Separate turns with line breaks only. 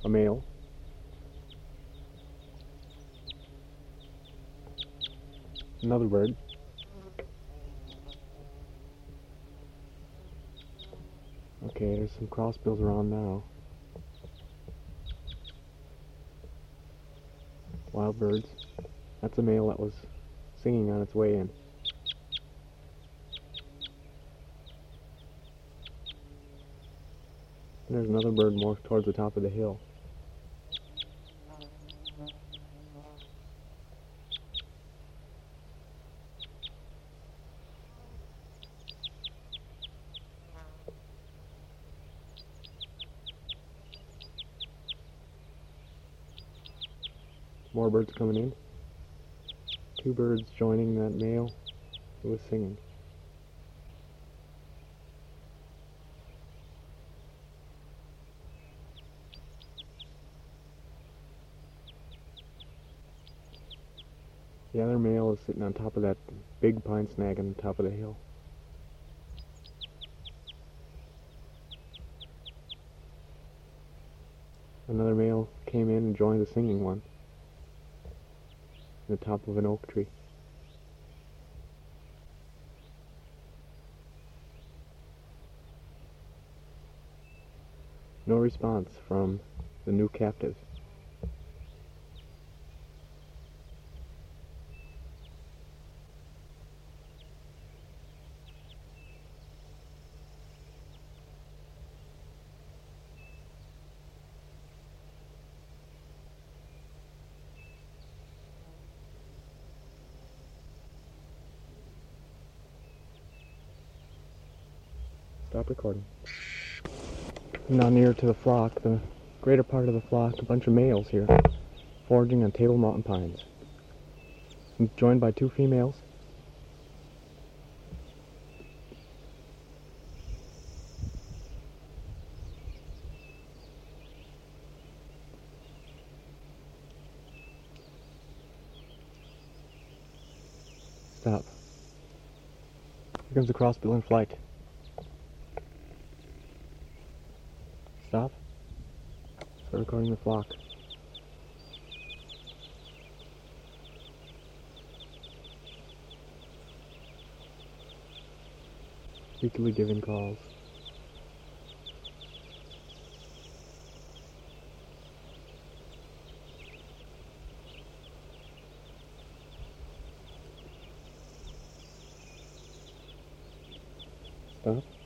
A male. Another bird. Okay, there's some crossbills around now. Wild birds. That's a male that was singing on its way in. And there's another bird more towards the top of the hill. More birds coming in. Two birds joining that male who was singing. The other male is sitting on top of that big pine snag on the top of the hill. Another male came in and joined the singing one on the top of an oak tree. No response from the new captive. Stop recording. Now near to the flock, the greater part of the flock, a bunch of males here, foraging on Table Mountain pines. I'm joined by two females. Stop. Here comes the crossbill in flight. Stop. Start recording the flock. Weekly giving calls. Stop.